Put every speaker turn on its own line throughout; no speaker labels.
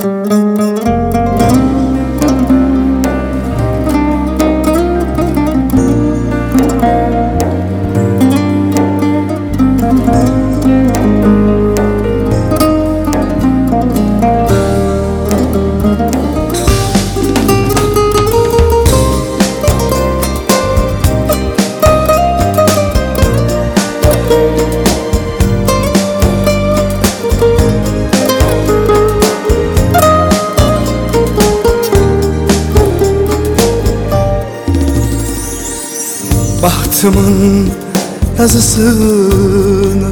Bahtımın yazısını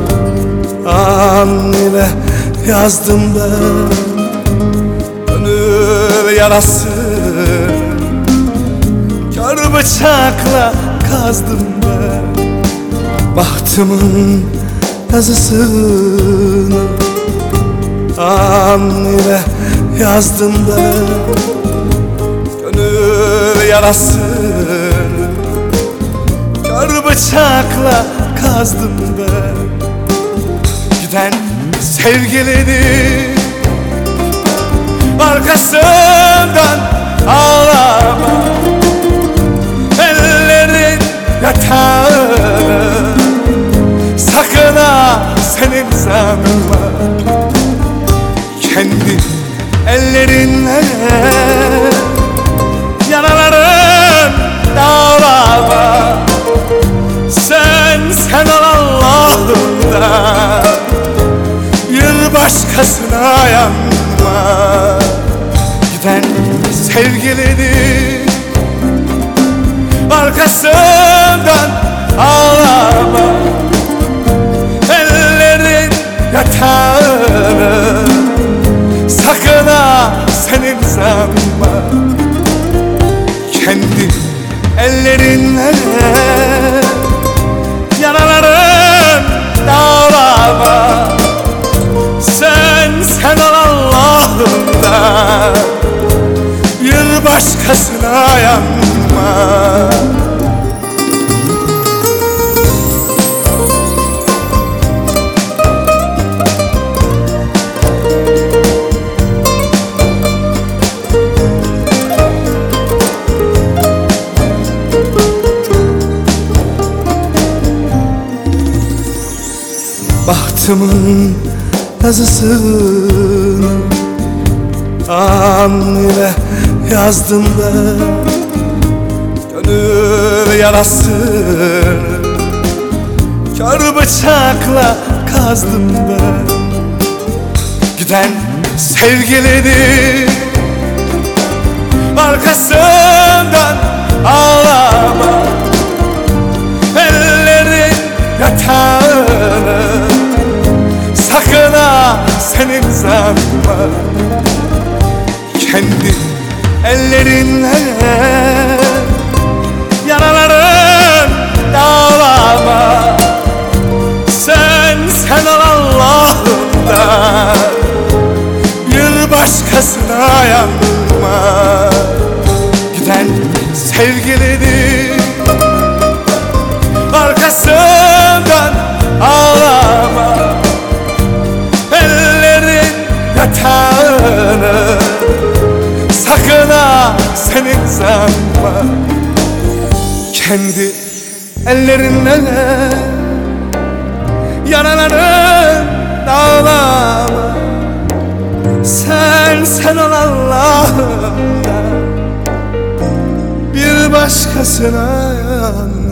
an ile yazdım ben. Gönül yarası kör bıçakla kazdım ben. Bahtımın yazısını an ile yazdım ben. Gönül yarası kör bıçakla kazdım ben. Giden sevgilini arkasından ağlama. Ellerin yatağını sakın ha senin sanma. Kendi ellerinle yaraların dağlama. Sen ol Allah'ından, bir başkasına yanma. Giden sevgilini arkasından ağlama. Ellerin yatağını sakın ha senin sanma. Kendi ellerinle yaraların dağlama. Sen ol Allah'ından, bir başkasına yanma. Bahtımın yazısını an ile yazdım ben. Gönül yarası kör bıçakla kazdım ben. Giden sevgilini arkasından ağlama. Ellerin yatağını sakın ha senin sanma. Kendi ellerinle yaraların dağlama. Sen ol Allah'ından, bir başkasına yanma. Giden sevgilini arkasından ağlama. Ellerin yatağını sakın ha senin sanma. Kendi ellerinle yaraların dağlama. Sen ol Allah'ından, bir başkasına yanma.